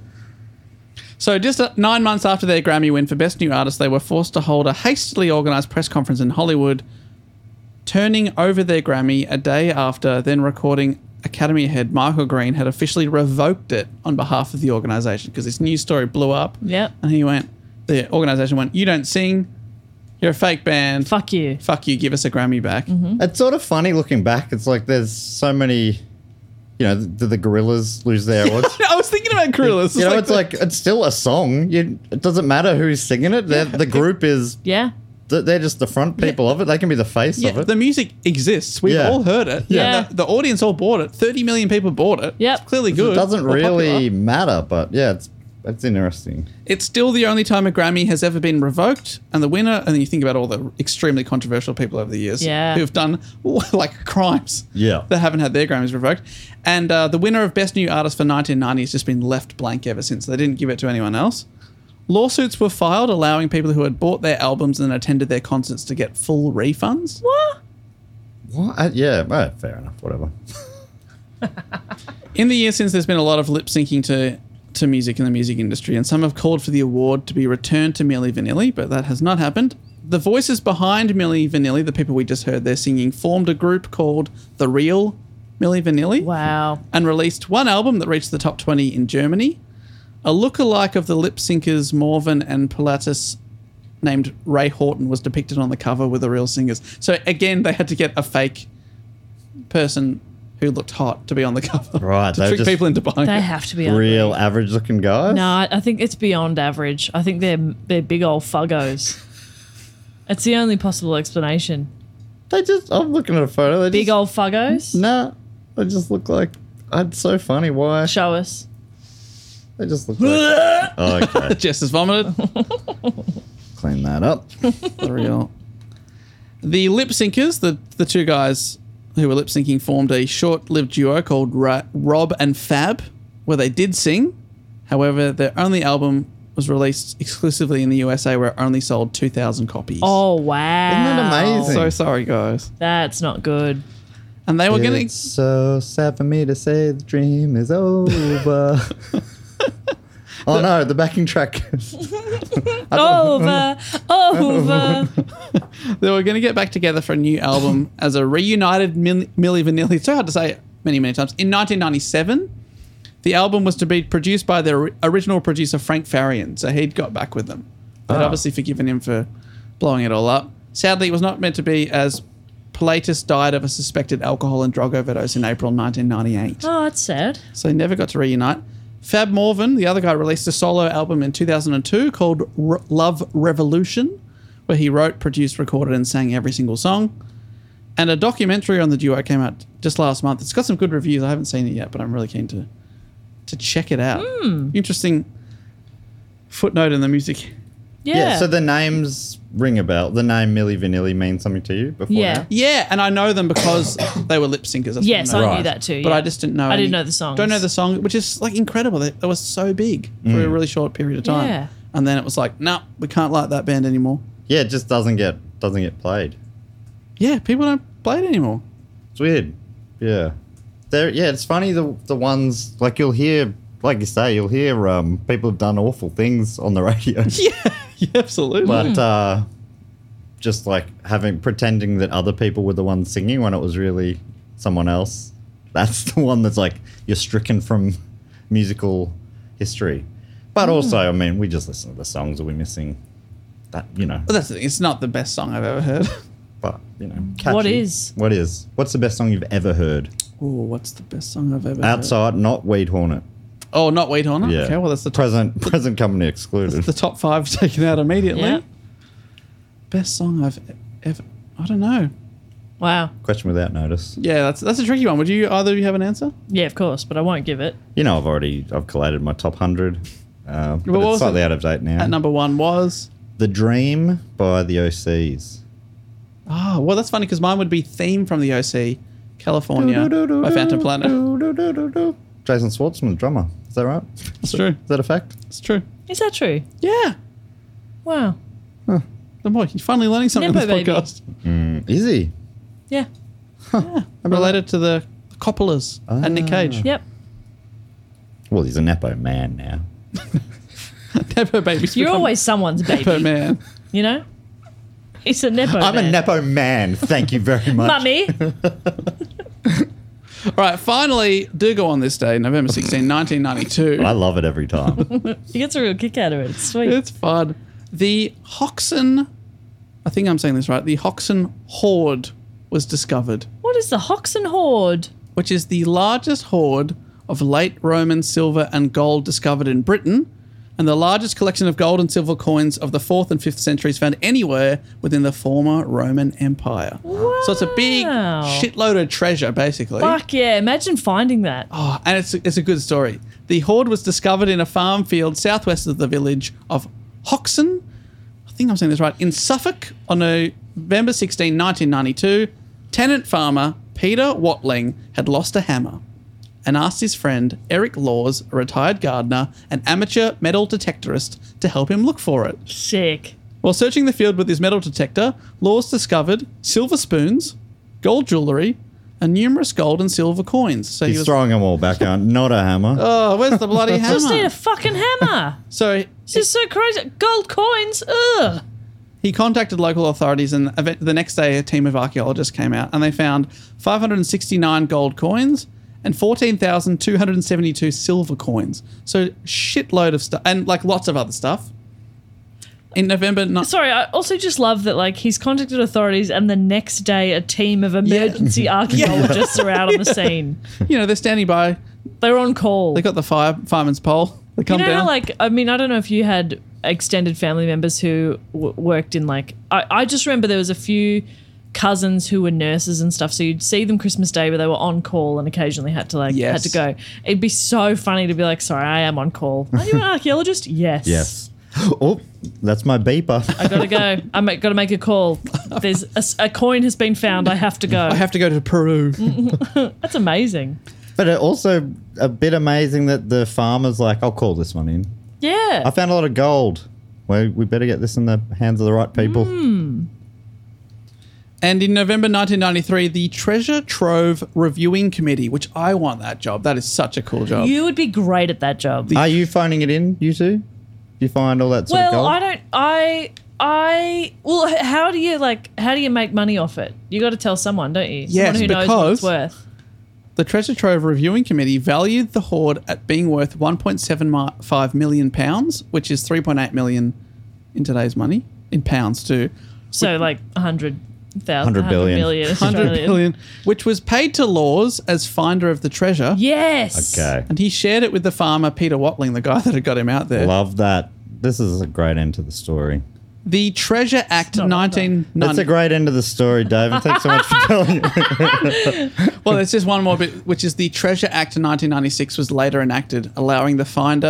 So just uh, nine months after their Grammy win for Best New Artist, they were forced to hold a hastily organised press conference in Hollywood, turning over their Grammy a day after then recording Academy head Michael Green had officially revoked it on behalf of the organisation because this news story blew up. Yep. And he went, the organisation went, you don't sing, you're a fake band. Fuck you. Fuck you, give us a Grammy back. It's sort of funny looking back. It's like there's so many. You know, did the Gorillas lose their awards? I was thinking about Gorillas. You know, it's the- like it's still a song. You, it doesn't matter who's singing it. They're, the group is Yeah. th- they're just the front people of it. They can be the face yeah, of it. the music exists. We've Yeah. all heard it. Yeah. The, the audience all bought it. thirty million people bought it. Yep. It's clearly it good. doesn't or really popular. matter, but yeah, it's it's interesting. It's still the only time a Grammy has ever been revoked, and the winner. And then you think about all the extremely controversial people over the years, Yeah. who've done like crimes, Yeah. that haven't had their Grammys revoked. And uh, the winner of Best New Artist for nineteen ninety has just been left blank ever since. They didn't give it to anyone else. Lawsuits were filed allowing people who had bought their albums and attended their concerts to get full refunds. What? What? Uh, yeah, well, fair enough. Whatever. In the years since, there's been a lot of lip syncing to, to music in the music industry, and some have called for the award to be returned to Milli Vanilli, but that has not happened. The voices behind Milli Vanilli, the people we just heard there singing, formed a group called The Real Milli Vanilli Wow. and released one album that reached the top twenty in Germany. A lookalike of the lip syncers Morvan and Pilatus named Ray Horton was depicted on the cover with the real singers. So again, they had to get a fake person who looked hot to be on the cover. Right, To they trick just- people into buying They it. have to be ugly. Real average looking guys. No, I I think it's beyond average. I think they're they're big old fuggos. It's the only possible explanation. They just. I'm looking at a photo. They Big just, old fuggos. Nah, they just look like. It's so funny. Why? Show us. They just look like. Oh, okay. Jess has vomited. Clean that up. The real. The lip syncers, the, the two guys who were lip syncing, formed a short lived duo called Ra- Rob and Fab, where they did sing. However, their only album was released exclusively in the U S A, where it only sold two thousand copies. Oh wow. Isn't that amazing? So sorry, guys. That's not good. And they were going It's to. so sad for me to say the dream is over. Oh no, the backing track. Over, over. They were going to get back together for a new album as a reunited Mil- Milli Vanilli. It's so hard to say many, many times. In nineteen ninety-seven, the album was to be produced by their original producer, Frank Farian. So he'd got back with them. They'd Oh. obviously forgiven him for blowing it all up. Sadly, it was not meant to be, as Pilatus died of a suspected alcohol and drug overdose in April nineteen ninety-eight. Oh, that's sad. So they never got to reunite. Fab Morvan, the other guy, released a solo album in two thousand two called R- Love Revolution, where he wrote, produced, recorded, and sang every single song. And a documentary on the duo came out just last month. It's got some good reviews. I haven't seen it yet, but I'm really keen to to check it out. Interesting. footnote in the music. Yeah. Yeah. So the names ring a bell. The name Milli Vanilli means something to you before? Yeah. now? Yeah, and I know them because they were lip syncers. That's yes, what I know. Right. knew that too. But yeah. I just didn't know. I any- didn't know the songs. Don't know the song, which is like incredible. They, they were so big for a really short period of time. Yeah. And then it was like, no, we can't like that band anymore. Yeah, it just doesn't get doesn't get played. Yeah, people don't play it anymore. It's weird. Yeah. There yeah, it's funny the the ones like you'll hear like you say, you'll hear um people have done awful things on the radio. Yeah, yeah absolutely. But uh just like having pretending that other people were the ones singing when it was really someone else. That's the one that's like you're stricken from musical history. But also, I mean, we just listen to the songs. Are we missing that? You know, But that's the thing. It's not the best song I've ever heard. but you know, catchy. What is? What is? What's the best song you've ever heard? Oh, what's the best song I've ever heard? Outside, not Weed Hornet. Oh, not Wait On It? Yeah. Okay, well, that's the top, present present company excluded. the top five taken out immediately. Yeah. Best song I've ever... I don't know. Wow. Question without notice. Yeah, that's that's a tricky one. Would you either of you have an answer? Yeah, of course, but I won't give it. You know, I've already I've collated my top hundred. Uh, but what was it's slightly it? out of date now. At number one was... The Dream by the O Cs. Ah, well, that's funny because mine would be Theme from the O C, California, by Phantom Planet. Jason Schwartzman, the drummer. Is that right? It's true. Is that a fact? It's true. Is that true? Yeah. Wow. The boy, you're finally learning something Nepo on this baby. podcast. Mm, is he? Yeah. I'm related to the Coppolas and Nick Cage. Yep. Well, he's a Nepo man now. Nepo babies. You're become always someone's baby. Nepo man. You know? It's a nepo I'm man. a Nepo man. Thank you very much. Mummy. All right, finally, do go on this day, November sixteenth, nineteen ninety-two. I love it every time. He gets a real kick out of it. It's sweet. It's fun. The Hoxton, I think I'm saying this right, the Hoxton Hoard was discovered, What is the Hoxton Hoard? which is the largest hoard of late Roman silver and gold discovered in Britain, and the largest collection of gold and silver coins of the fourth and fifth centuries found anywhere within the former Roman Empire. So it's a big Wow. shitload of treasure, basically. Fuck yeah. Imagine finding that. Oh, and it's it's a good story. The hoard was discovered in a farm field southwest of the village of Hoxton. I think I'm saying this right. In Suffolk on November sixteenth, nineteen ninety-two, tenant farmer Peter Watling had lost a hammer and asked his friend Eric Laws, a retired gardener and amateur metal detectorist, to help him look for it. Sick. While searching the field with his metal detector, Laws discovered silver spoons, gold jewellery, and numerous gold and silver coins. So he He's was, throwing them all back on. Not a hammer. oh, where's the bloody hammer? Just need a fucking hammer. So This is so crazy. Gold coins. Ugh. he contacted local authorities, and event- the next day a team of archaeologists came out and they found five hundred sixty-nine gold coins and fourteen thousand two hundred seventy-two silver coins. So shitload of stuff, and like lots of other stuff. In November, ni- Sorry, I also just love that like he's contacted authorities and the next day a team of emergency archaeologists are out on the scene. you know, they're standing by. They're on call. They got the fire fireman's pole. They you come know down. how like I mean I don't know if you had extended family members who w- worked in like I, I just remember there was a few cousins who were nurses and stuff, so you'd see them Christmas Day but they were on call and occasionally had to like Yes. had to go. It'd be so funny to be like, sorry, I am on call. Are you an archaeologist? Yes. Yes. Oh, that's my beeper. I gotta go. I ma- gotta make a call. There's a, s- a coin has been found. I have to go. I have to go to Peru. That's amazing. But it also a bit amazing that the farmer's like, I'll call this one in. Yeah. I found a lot of gold. Well, we better get this in the hands of the right people. Mm. And in November nineteen ninety-three, the Treasure Trove Reviewing Committee, which I want that job. That is such a cool job. You would be great at that job. Are you phoning it in, you two? Do you find all that sort of Well, gold? I don't. I. I. Well, h- how do you like? How do you make money off it? You got to tell someone, don't you? Yes, someone who knows what it's because- worth. The Treasure Trove Reviewing Committee valued the hoard at being worth one point seven five million pounds, which is three point eight million in today's money, in pounds too. So like a hundred thousand, one hundred billion. million, one hundred Australian. billion, which was paid to Laws as finder of the treasure. Yes. Okay. And he shared it with the farmer, Peter Watling, the guy that had got him out there. Love that. This is a great end to the story. The Treasure Act not nineteen That's ninety. a great end to the story, David. Thanks so much for telling me. Well, there's just one more bit, which is the Treasure Act nineteen ninety-six was later enacted, allowing the finder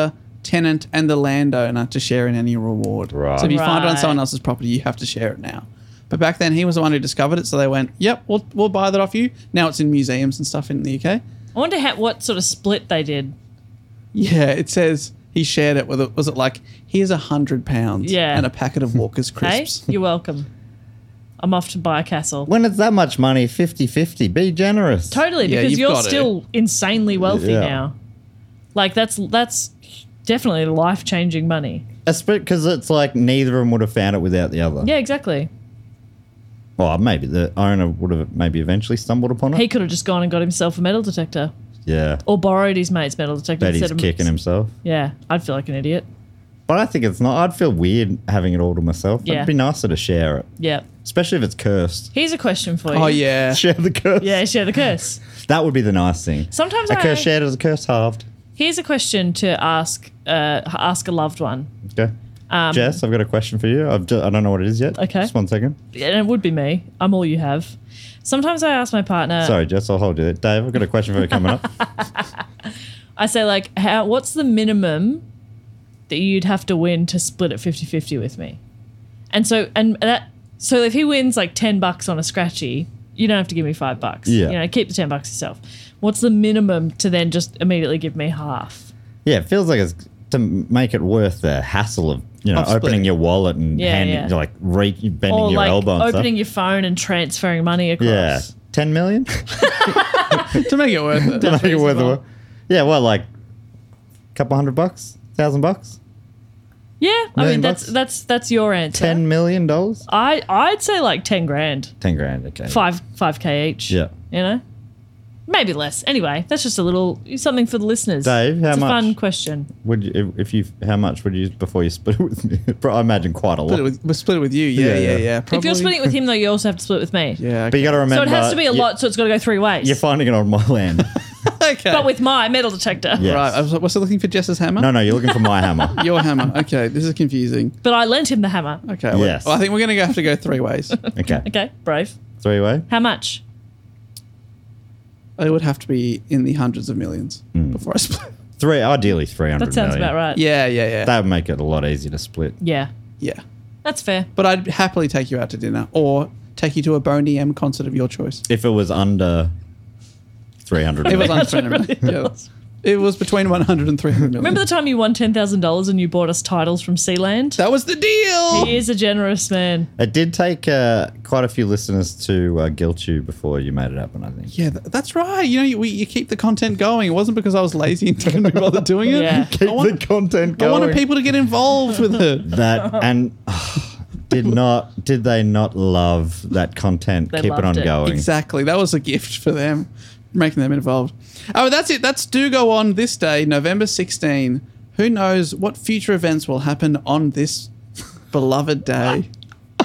tenant and the landowner to share in any reward. Right. So if you find it on Right. someone else's property, you have to share it now. But back then, he was the one who discovered it, so they went, "Yep, we'll we'll buy that off you." Now it's in museums and stuff in the U K. I wonder how, what sort of split they did. Yeah, it says he shared it with it. Was it like, here's a hundred pounds Yeah. and a packet of Walker's Hey, crisps? you're welcome. I'm off to buy a castle. When it's that much money, fifty-fifty, be generous. Totally, Yeah, because you've you're got to. still insanely wealthy Yeah. now. Like that's that's definitely life changing money. Because it's like neither of them would have found it without the other. Yeah, exactly. Well, maybe the owner would have maybe eventually stumbled upon it. He could have just gone and got himself a metal detector, yeah. or borrowed his mate's metal detector. Bet he's instead of kicking himself. Yeah, I'd feel like an idiot. But I think it's not. I'd feel weird having it all to myself. Yeah. It'd be nicer to share it, Yeah. especially if it's cursed. Here's a question for you. Oh yeah, Share the curse. Yeah, share the curse. That would be the nice thing. Sometimes A I. curse shared is a curse halved. Here's a question to ask. Uh, ask a loved one. Okay. Jess, I've got a question for you. I've ju- I don't know what it is yet. Um, Okay. Just one second. And it would be me. I'm all you have. Sometimes I ask my partner. Sorry, Jess, I'll hold you there. Dave, I've got a question for you coming up. I say like, how? What's the minimum that you'd have to win to split it fifty-fifty with me? And so and that so if he wins like ten bucks on a scratchy, you don't have to give me five bucks. Yeah. You know, keep the ten bucks yourself. What's the minimum to then just immediately give me half? Yeah, it feels like it's to make it worth the hassle of, you know, Of splitting. opening your wallet and Yeah, handing, yeah. like, re- bending Or your like elbow and opening stuff. your phone and transferring money across. Yeah. ten million? to make it worth it. to make it worth reasonable. it. Yeah, well, like, a couple hundred bucks? Thousand bucks? Yeah, I Million mean that's bucks? that's that's your answer. Ten million dollars? I I'd say like ten grand. Ten grand, okay. Five five K each. Yeah. You know? Maybe less. Anyway, that's just a little something for the listeners. Dave, how it's a much? fun question. Would you, if you, how much would you, before you split it with me? I imagine quite a lot. Split it with, we'll split it with you. Yeah, Yeah, yeah, yeah. yeah. If you're splitting it with him though, you also have to split it with me. yeah, But you got to So remember. it has to be a you- lot, so it's got to go three ways. You're finding it on my land. okay. But with my metal detector. Yeah. Right, I was, was I looking for Jess's hammer? No, no, you're looking for my hammer. Your hammer. Okay, this is confusing. But I lent him the hammer. Okay, well, Yes. well, I think we're going to have to go three ways. Okay. Okay, brave. Three way? How much? It would have to be in the hundreds of millions before I split. Three, ideally three hundred That sounds million. about right. Yeah, yeah, yeah. That would make it a lot easier to split. Yeah. yeah. That's fair. But I'd happily take you out to dinner or take you to a Boney M concert of your choice. If it was under three hundred It was million. under three hundred million. Yeah, that's- it was between one hundred and three hundred million. Remember the time you won ten thousand dollars and you bought us titles from Sealand? That was the deal. He is a generous man. It did take uh, quite a few listeners to uh, guilt you before you made it happen, I think. Yeah, th- that's right. You know, you, we, you keep the content going. It wasn't because I was lazy and didn't bother doing it. Yeah. Keep I want- the content I going. wanted people to get involved with it. That and did not did they not love that content? They Keep it loved on it. going. Exactly. That was a gift for them, making them involved. Oh, that's it. That's Do Go On this day, November sixteenth. Who knows what future events will happen on this beloved day? I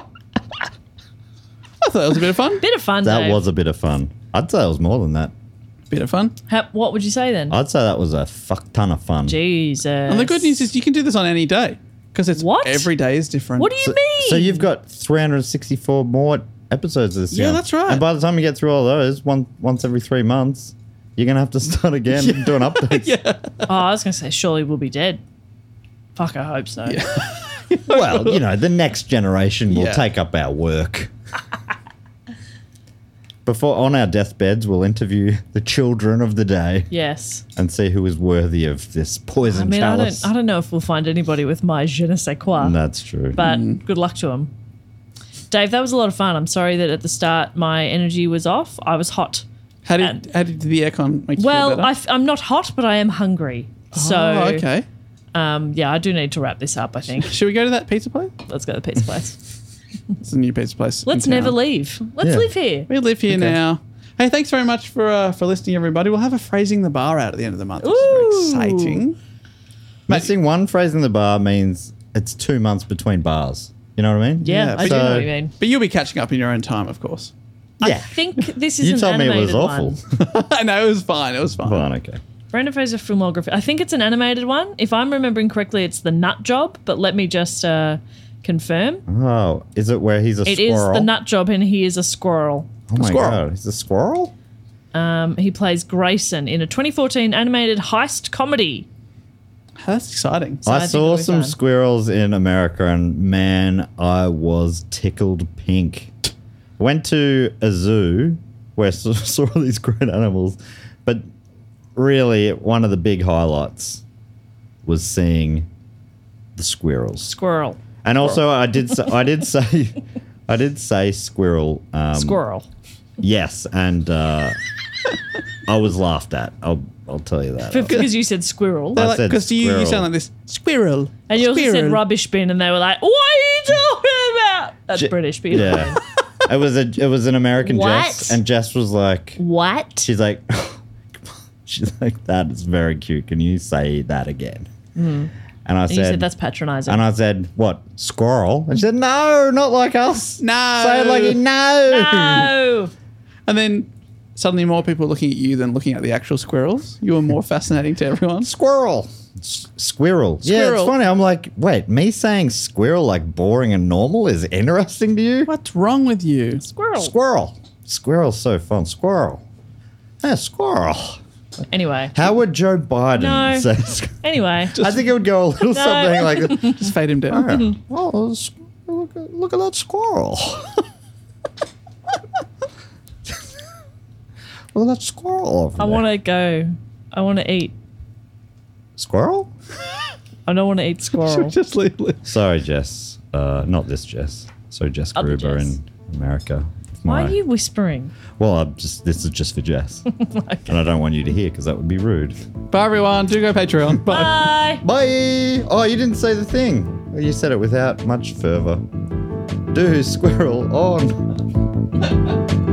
thought that was a bit of fun. Bit of fun, That Dave. was a bit of fun. I'd say it was more than that. Bit of fun. How, what would you say then? I'd say that was a fuck ton of fun. Jesus. And the good news is you can do this on any day because it's What? every day is different. What do you So, mean? so you've got three hundred sixty-four more episodes this Yeah, year. that's right. And by the time you get through all those, one once every three months, you're gonna have to start again and doing updates. Yeah. Oh, I was going to say, surely we'll be dead. Fuck, I hope so. Well, you know, the next generation will Yeah. take up our work. Before on our deathbeds, we'll interview the children of the day Yes. and see who is worthy of this poison I mean, I chalice. don't, I don't know if we'll find anybody with my je ne sais quoi, That's true. but Mm. good luck to them. Dave, that was a lot of fun. I'm sorry that at the start my energy was off. I was hot. How did And- how did the aircon make you feel Well, better? I f- I'm not hot, but I am hungry. So, oh, okay. um, yeah, I do need to wrap this up, I think. Should we go to that pizza place? Let's go to the pizza place. It's a new pizza place. in Let's town. never leave. Let's Yeah. live here. We live here Okay. now. Hey, thanks very much for uh, for listening, everybody. We'll have a phrasing the bar out at the end of the month, which Ooh. is very exciting. Missing one phrase in the bar means it's two months between bars. You know what I mean? Yeah, Yeah, I but do know so- what you mean. But you'll be catching up in your own time, of course. I Yeah. think this is You an told me it animated was awful. one. I know, it was fine. It was fine. Fine, okay. Brendan Fraser filmography. I think it's an animated one. If I'm remembering correctly, it's The Nut Job, but let me just uh, confirm. Oh, is it where he's a It is squirrel? The Nut Job, and he is a squirrel. Oh my Squirrel. god, he's a squirrel? Um, he plays Grayson in a twenty fourteen animated heist comedy. That's exciting. So I I think saw it'll be some fun. squirrels in America, and man, I was tickled pink. Went to a zoo where I saw saw all these great animals, but really one of the big highlights was seeing the squirrels. Squirrel. And also, I did say, I did say I did say squirrel. Um, Squirrel. Yes, and uh, I was laughed at. I'll I'll tell you that. Because you said squirrel. I said Because you, you squirrel. sound like this squirrel. And you also squirrel. said rubbish bin, and they were like, "What are you talking about?" That's Je- British, but you know what I Yeah, mean. it was a it was an American What? Jess, and Jess was like, What? she's like, she's like, that is very cute. Can you say that again? And I And said, you said that's patronising. and I said, what, squirrel? And she said, no, not like us. No. Say it like it, no. no. And then suddenly more people looking at you than looking at the actual squirrels. You were more fascinating to everyone. Squirrel. S- squirrel. Yeah, it's Squirrel. funny. I'm like, wait, me saying squirrel like boring and normal is interesting to you? What's wrong with you? Squirrel. Squirrel. Squirrel's so fun. Squirrel. Yeah, squirrel. Anyway. How would Joe Biden No. say squ- Anyway. I think it would go a little something like this. Just fade him down. Yeah. Well, it's- look, at- look at that squirrel. Look at that squirrel over I there. want to go. I want to eat. Squirrel? I don't want to eat squirrel. Just leave it. Sorry, Jess. Uh, not this Jess. So Jess Other Gruber Jess. in America. Why My- are you whispering? Well, I'm just this is just for Jess, and I don't want you to hear because that would be rude. Bye, everyone. Do go Patreon. Bye. Bye. Bye. Oh, you didn't say the thing. You said it without much fervor. Do squirrel on.